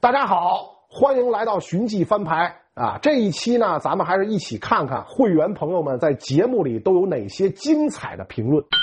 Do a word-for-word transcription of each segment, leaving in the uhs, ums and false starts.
大家好，欢迎来到寻迹翻牌啊！这一期呢，咱们还是一起看看会员朋友们在节目里都有哪些精彩的评论。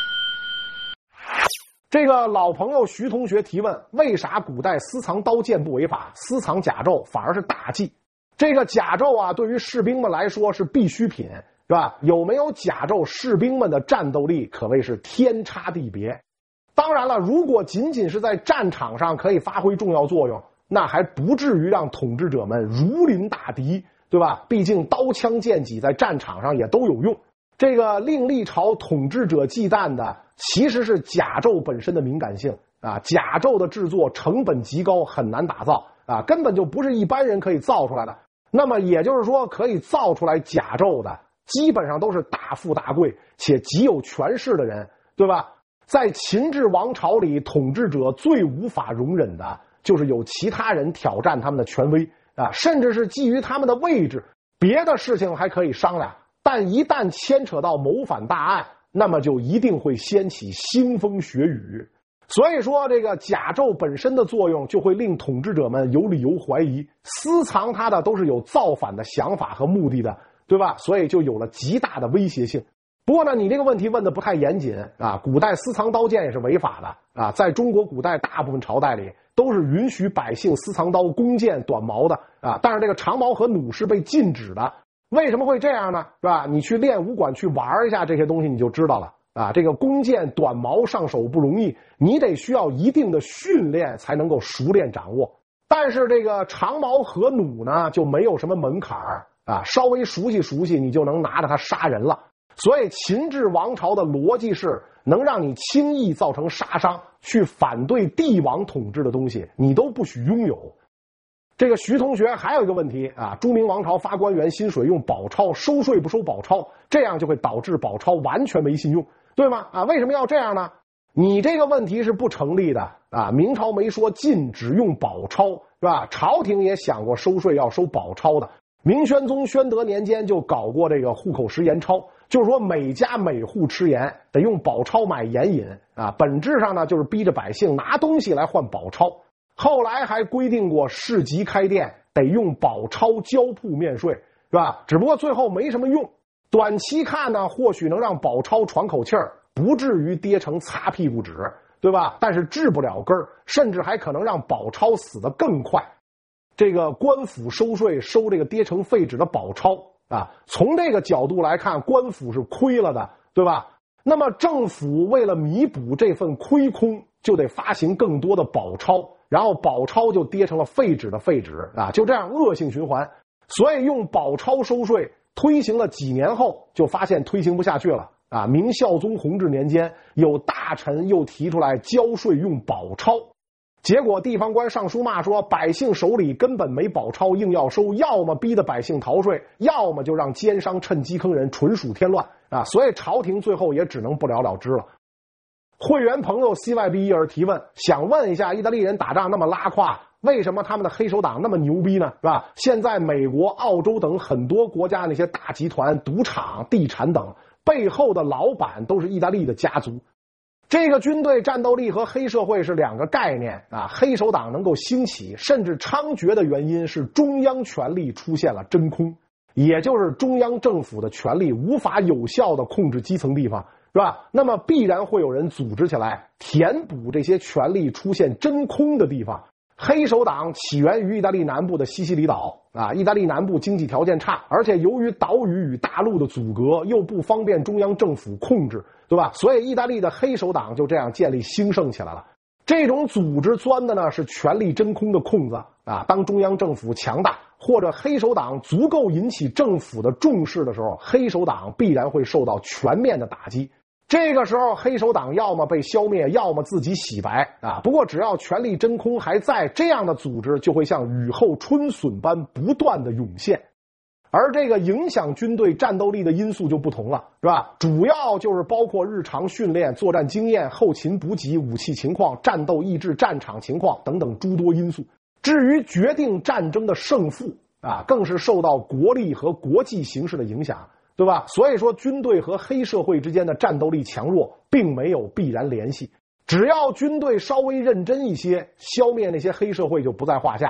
这个老朋友徐同学提问：为啥古代私藏刀剑不违法，私藏甲胄反而是大忌？这个甲胄啊，对于士兵们来说是必需品，是吧？有没有甲胄，士兵们的战斗力可谓是天差地别。当然了，如果仅仅是在战场上可以发挥重要作用，那还不至于让统治者们如临大敌，对吧？毕竟刀枪剑戟在战场上也都有用。这个令历朝统治者忌惮的其实是甲胄本身的敏感性啊，甲胄的制作成本极高，很难打造啊，根本就不是一般人可以造出来的。那么也就是说，可以造出来甲胄的基本上都是大富大贵且极有权势的人，对吧？在秦制王朝里，统治者最无法容忍的就是有其他人挑战他们的权威啊，甚至是基于他们的位置，别的事情还可以商量，但一旦牵扯到谋反大案，那么就一定会掀起腥风血雨。所以说，这个甲胄本身的作用就会令统治者们有理由怀疑，私藏它的都是有造反的想法和目的的，对吧？所以就有了极大的威胁性。不过呢，你这个问题问的不太严谨啊，古代私藏刀剑也是违法的啊，在中国古代大部分朝代里都是允许百姓私藏刀、弓箭、短矛的啊，但是这个长矛和弩是被禁止的。为什么会这样呢？是吧？你去练武馆去玩一下这些东西，你就知道了啊。这个弓箭、短矛上手不容易，你得需要一定的训练才能够熟练掌握。但是这个长矛和弩呢，就没有什么门槛啊，稍微熟悉熟悉，你就能拿着它杀人了。所以秦制王朝的逻辑是，能让你轻易造成杀伤，去反对帝王统治的东西，你都不许拥有。这个徐同学还有一个问题啊，朱明王朝发官员薪水用宝钞，收税不收宝钞，这样就会导致宝钞完全没信用，对吗？啊，为什么要这样呢？你这个问题是不成立的啊！明朝没说禁止用宝钞，是吧？朝廷也想过收税要收宝钞的。明宣宗宣德年间就搞过这个户口食盐钞，就是说每家每户吃盐得用宝钞买盐饮啊，本质上呢就是逼着百姓拿东西来换宝钞。后来还规定过市集开店得用宝钞交铺面税，是吧？只不过最后没什么用，短期看呢或许能让宝钞喘口气儿，不至于跌成擦屁股纸，对吧？但是治不了根儿，甚至还可能让宝钞死得更快。这个官府收税收这个跌成废纸的宝钞啊，从这个角度来看，官府是亏了的，对吧？那么政府为了弥补这份亏空，就得发行更多的宝钞，然后宝钞就跌成了废纸的废纸啊，就这样恶性循环。所以用宝钞收税推行了几年后，就发现推行不下去了啊。明孝宗弘治年间，有大臣又提出来交税用宝钞。结果地方官上书骂说，百姓手里根本没宝钞，硬要收，要么逼得百姓逃税，要么就让奸商趁机坑人，纯属添乱啊！所以朝廷最后也只能不了了之了。会员朋友 C Y B 一儿提问，想问一下，意大利人打仗那么拉胯，为什么他们的黑手党那么牛逼呢？是吧？现在美国、澳洲等很多国家那些大集团、赌场、地产等背后的老板都是意大利的家族。这个军队战斗力和黑社会是两个概念啊！黑手党能够兴起甚至猖獗的原因是中央权力出现了真空，也就是中央政府的权力无法有效的控制基层地方，是吧？那么必然会有人组织起来填补这些权力出现真空的地方。黑手党起源于意大利南部的西西里岛啊，意大利南部经济条件差，而且由于岛屿与大陆的阻隔，又不方便中央政府控制，对吧？所以意大利的黑手党就这样建立兴盛起来了。这种组织钻的呢是权力真空的空子啊，当中央政府强大或者黑手党足够引起政府的重视的时候，黑手党必然会受到全面的打击。这个时候黑手党要么被消灭，要么自己洗白啊。不过只要权力真空还在，这样的组织就会像雨后春笋般不断的涌现。而这个影响军队战斗力的因素就不同了，是吧？主要就是包括日常训练、作战经验、后勤补给、武器情况、战斗意志、战场情况等等诸多因素。至于决定战争的胜负啊，更是受到国力和国际形势的影响，对吧？所以说军队和黑社会之间的战斗力强弱并没有必然联系，只要军队稍微认真一些，消灭那些黑社会就不在话下。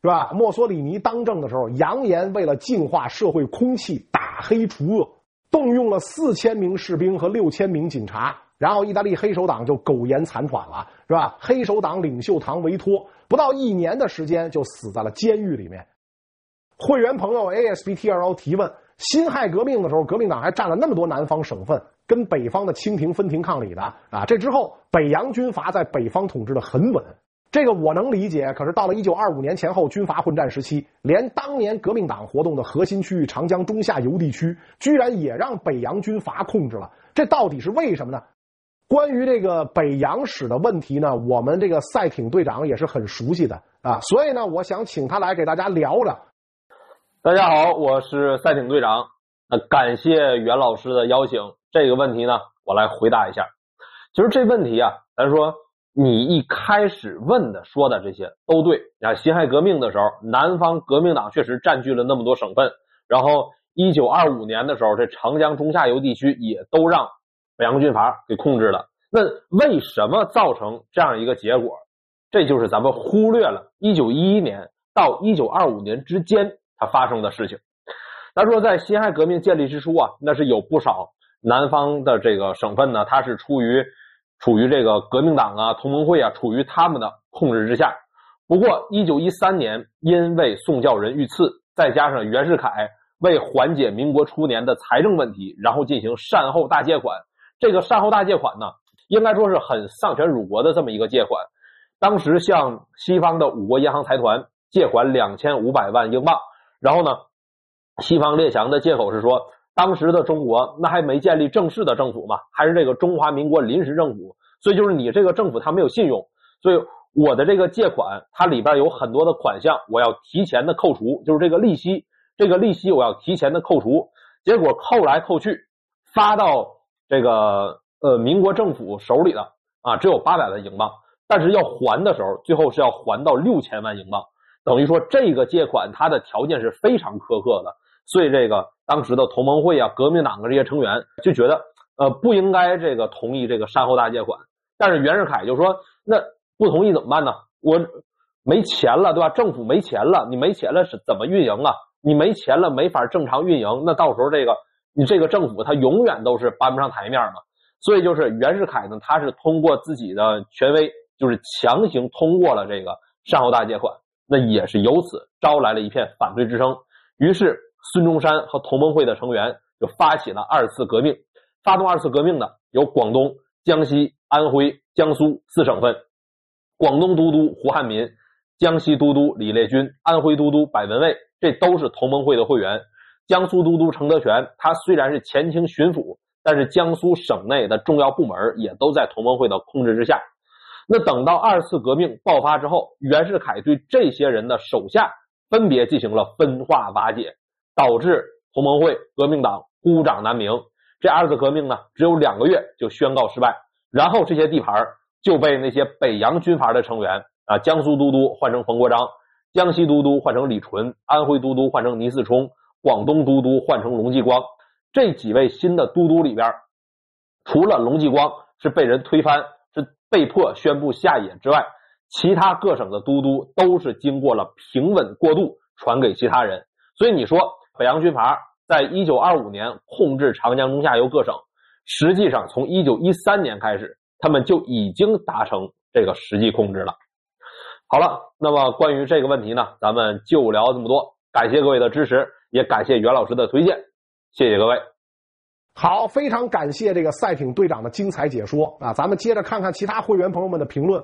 是吧？墨索里尼当政的时候，扬言为了净化社会空气，打黑除恶，动用了四千名士兵和六千名警察，然后意大利黑手党就苟延残喘了，是吧？黑手党领袖唐维托不到一年的时间就死在了监狱里面。会员朋友 A S B T L O 提问：辛亥革命的时候，革命党还占了那么多南方省份，跟北方的清廷分庭抗礼的啊。这之后，北洋军阀在北方统治的很稳，这个我能理解。可是到了一九二五年前后军阀混战时期，连当年革命党活动的核心区域长江中下游地区，居然也让北洋军阀控制了。这到底是为什么呢？关于这个北洋史的问题呢，我们这个赛艇队长也是很熟悉的啊，所以呢，我想请他来给大家聊聊。 大家好，我是赛艇队长。那感谢袁老师的邀请，这个问题呢，我来回答一下。其实这问题啊，咱说你一开始问的说的这些都对啊。辛亥革命的时候，南方革命党确实占据了那么多省份，然后一九二五年的时候，这长江中下游地区也都让北洋军阀给控制了。那为什么造成这样一个结果？这就是咱们忽略了一九一一年到一九二五年之间它发生的事情。他说在辛亥革命建立之初啊，那是有不少南方的这个省份呢，它是处于处于这个革命党啊、同盟会啊，处于他们的控制之下。不过一九一三年因为宋教仁遇刺，再加上袁世凯为缓解民国初年的财政问题，然后进行善后大借款。这个善后大借款呢，应该说是很丧权辱国的这么一个借款。当时向西方的五国银行财团借款两千五百万英镑，然后呢，西方列强的借口是说，当时的中国那还没建立正式的政府嘛，还是这个中华民国临时政府，所以就是你这个政府它没有信用，所以我的这个借款它里边有很多的款项我要提前的扣除，就是这个利息，这个利息我要提前的扣除。结果扣来扣去发到这个呃民国政府手里的啊只有八百万英镑，但是要还的时候最后是要还到六千万英镑，等于说这个借款它的条件是非常苛刻的。所以这个当时的同盟会啊、革命党的这些成员就觉得呃不应该这个同意这个善后大借款。但是袁世凯就说，那不同意怎么办呢？我没钱了，对吧？政府没钱了，你没钱了是怎么运营啊？你没钱了没法正常运营，那到时候这个你这个政府它永远都是搬不上台面嘛。所以就是袁世凯呢，他是通过自己的权威，就是强行通过了这个善后大借款，那也是由此招来了一片反对之声。于是孙中山和同盟会的成员就发起了二次革命。发动二次革命的有广东、江西、安徽、江苏四省份。广东都督胡汉民，江西都督李烈钧，安徽都督柏文蔚，这都是同盟会的会员。江苏都督程德全，他虽然是前清巡抚，但是江苏省内的重要部门也都在同盟会的控制之下。那等到二次革命爆发之后，袁世凯对这些人的手下分别进行了分化瓦解，导致同盟会、革命党孤掌难鸣。这二次革命呢，只有两个月就宣告失败，然后这些地盘就被那些北洋军阀的成员啊，江苏都督换成冯国璋，江西都督换成李纯，安徽都督换成倪嗣冲，广东都督换成龙继光。这几位新的都督里边，除了龙继光是被人推翻，是被迫宣布下野之外，其他各省的都督都是经过了平稳过渡传给其他人。所以你说北洋军阀在一九二五年控制长江中下游各省，实际上从一九一三年开始他们就已经达成这个实际控制了。好了，那么关于这个问题呢，咱们就聊这么多，感谢各位的支持，也感谢袁老师的推荐，谢谢各位。 好，非常感谢这个赛艇队长的精彩解说啊！咱们接着看看其他会员朋友们的评论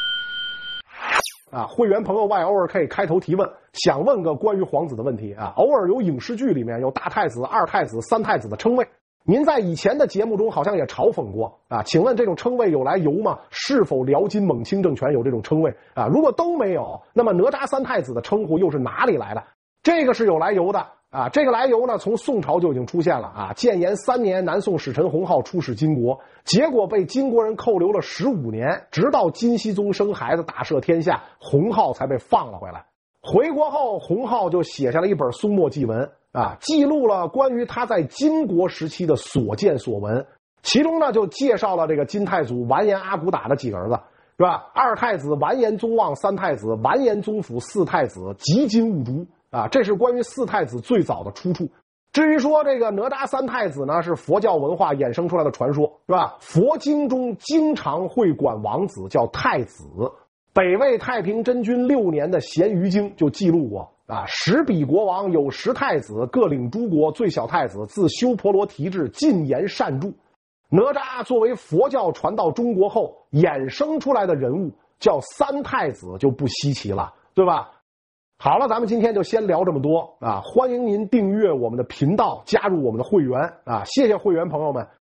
啊。会员朋友 Y O R K 开头提问，想问个关于皇子的问题啊。偶尔有影视剧里面有大太子、二太子、三太子的称谓，您在以前的节目中好像也嘲讽过啊，请问这种称谓有来由吗？是否辽金蒙清政权有这种称谓啊？如果都没有，那么哪吒三太子的称呼又是哪里来的？这个是有来由的啊，这个来由呢，从宋朝就已经出现了啊。建炎三年，南宋使臣洪浩出使金国，结果被金国人扣留了十五年，直到金熙宗生孩子大赦天下，洪浩才被放了回来。回国后，洪浩就写下了一本《松墨记文》啊，记录了关于他在金国时期的所见所闻。其中呢，就介绍了这个金太祖完颜阿骨打的几个儿子。 是吧？二太子完颜宗望，三太子完颜宗辅，四太子吉金兀术啊，这是关于四太子最早的出处。至于说这个哪吒三太子呢，是佛教文化衍生出来的传说，是吧？佛经中经常会管王子叫太子。北魏太平真君六年的《咸鱼经》就记录过啊，十比国王有十太子，各领诸国，最小太子自修婆罗提至，尽言善助。哪吒作为佛教传到中国后衍生出来的人物，叫三太子就不稀奇了，对吧？好了，咱们今天就先聊这么多啊！欢迎您订阅我们的频道，加入我们的会员啊！谢谢会员朋友们。